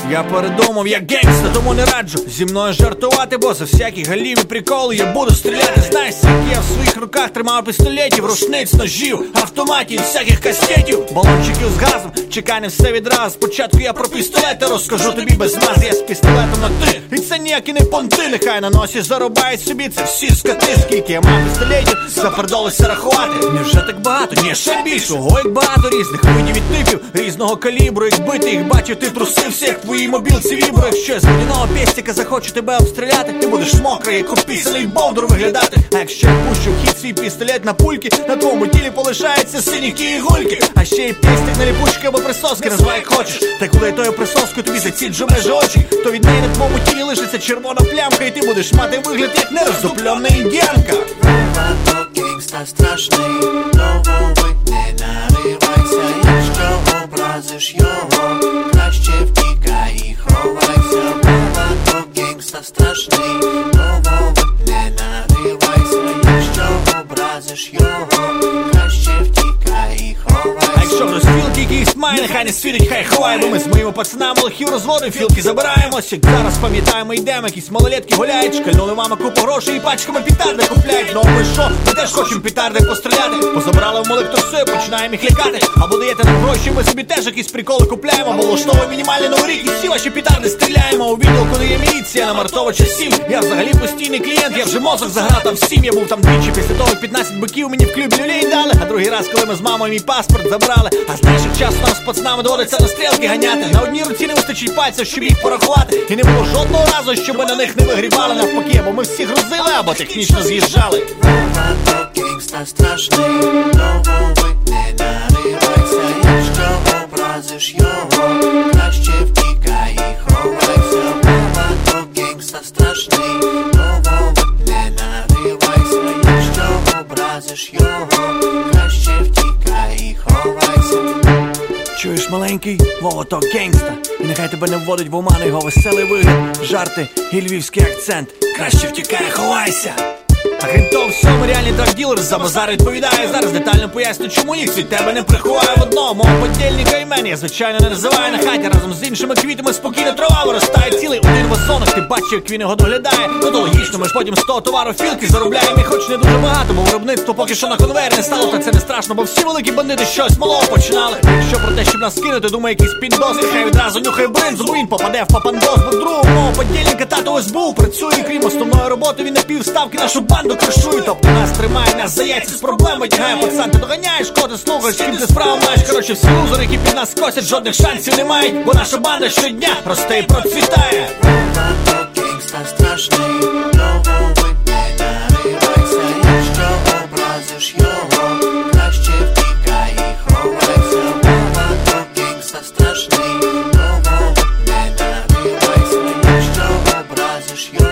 Я передумав, я генгста, тому не раджу зі мною жартувати, бо за всякі галімі приколи я буду стріляти. Знаєш, як я в своїх руках тримав пістолетів, рушниць, ножів, автоматів, всяких кастетів, балончиків з газом. Чекай, не все відразу. Спочатку я про пістолети розкажу тобі без маз. Я з пістолетом на ти, і це ніякі не понти. Нехай на носі зарубають собі це всі скоти. Скільки я мав пістолетів, запердолися рахувати. Невже так багато? Ні, ще більше. Ого, як багато різних видів і типів, різного калібру. Якби ти їх бачив, ти трусився, як в твоїй мобілці вібро. Якщо я з водяного пестика захочу тебе обстріляти, ти будеш мокрий, як опісаний бовдур виглядати. А якщо я пущу в хід свій пістолет на пульки, на твоєму тілі полишаються синіки і гульки. А ще й пестик на ліпучки або присоски, називай як хочеш. Та коли я тою присоскою тобі заціджу межі очі, то від неї на твоєму тілі лишиться червона плямка, і ти будеш мати вигляд як нероздупльона індіанка. Вова, то генгста страшний, нового не наривайся. Якщо образиш його, краще втікай і ховайся. Вова, то генгста страшний, нового не наривайся. Якщо образиш його, краще втікай і ховайся. А якщо хтось філки якийсь має, нехай не світить, хай ховає. Бо ми з моїми пацанами лохів розводим, філки забираємося. Як зараз пам'ятаємо, йдемо, якісь малолетки гуляють. Шкальнули мама купу грошей і пачками петарди купляють. Ну ми що, ми теж хочемо петарди постріляти. Позабрали в малих торси, починаємо їх лякати. Або даєте нам гроші, ми собі теж якісь приколи купляємо. Або влаштовуємо мінімальний новий рік і всі ваші петарди стріляємо. У відділ, коли є міліція, на Мартовича 7. Я взагалі постійний клієнт, я вже мозок заграв там всім. Я був там двічі, після того 15 биків мені в клубі люлей дали. А другий раз, коли ми з мамою мій паспорт забрали. А знаєш, як часто нам з пацанами доводиться на стрілки ганяти. На одній руці не вистачить пальців, щоб їх порахувати. І не було жодного разу, щоб ми на них не вигрібали. Навпаки, або ми всі грузили, або технічно з'їжджали. Вова, то генгста страшний, нового не наривайся. Якщо образиш його, краще втікай і ховайся. Вова, то генгста страшний, нового не наривайся. Якщо образиш його, краще втікай і ховайся. Чуєш, маленький? Вова, то генгста. І нехай тебе не вводить в оману його веселий вигляд, жарти і львівський акцент. Краще втікай, ховайся. А крім того всьому, реальний драгділер за базар відповідає. Зараз детально поясню, чому ніхто від тебе не приховає в одного мого подільника імені. Я, звичайно, не називаю на хаті. Разом з іншими квітами спокійно трава виростає. Цілий один вазонок, ти бачив, як він його доглядає. Ну то логічно, ми ж потім з того товару філки заробляємо. І хоч не дуже багато, бо виробництво поки що на конвейер не стало. Та це не страшно, бо всі великі бандити щось малого починали. Якщо про те, щоб нас кинути, думає якийсь піддос, хай відразу нюхає бринзу, бо він попаде в папандос. Бо другого мого подільника тато СБУ працює. Крім основної роботи, він на півставки нашу банду кришує. Тобто нас тримає, нас за яйця з проблеми тягає. Пацан, ти доганяєш, кого ти слухаєш, ким ти справа маєш. Коротше, всі лузери, які під нас косять, жодних шансів не мають, бо наша банда щодня росте і процвітає. Вова, то генгста страшний, нового не наривайся. Якщо образиш його, краще втікай і ховайся. Вова, то генгста страшний, нового не наривайся. Якщо образиш його,